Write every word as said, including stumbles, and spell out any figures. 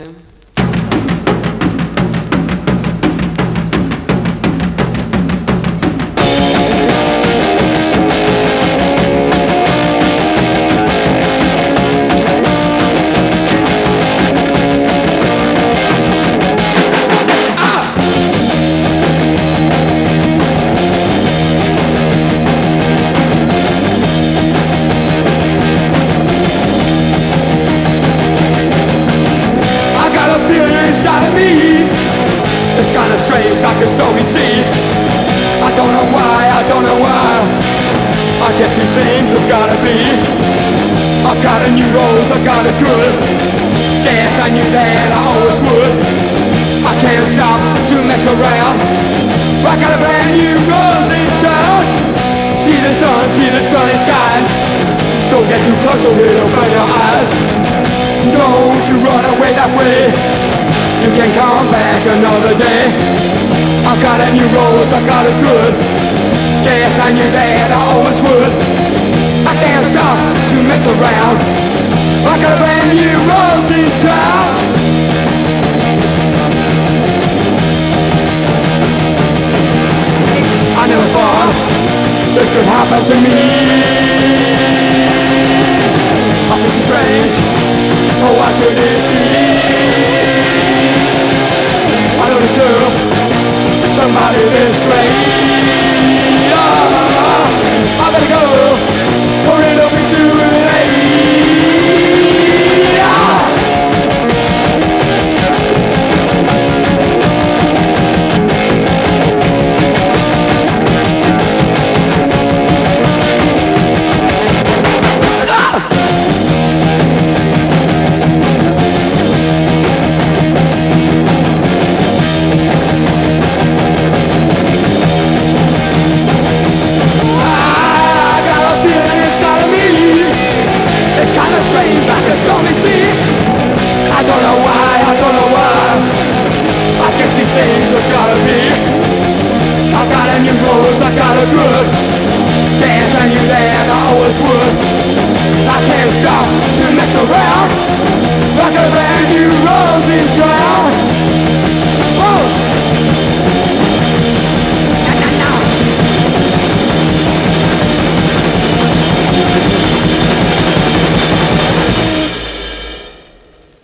It's kinda strange, like a stormy sea. I don't know why, I don't know why. I guess these things have gotta be. I've got a new rose, I got it good. Yes, I knew that I always would. I can't stop to mess around. I got a brand new rose in town. See the sun, see the sun, it shines. Don't get too close or it'll burn your eyes. Don't you run away that way. You can come back another day. I've got a new rose, I got it good. Yes, I knew that I always would. I can't stop to mess around. I got a brand new rose in town.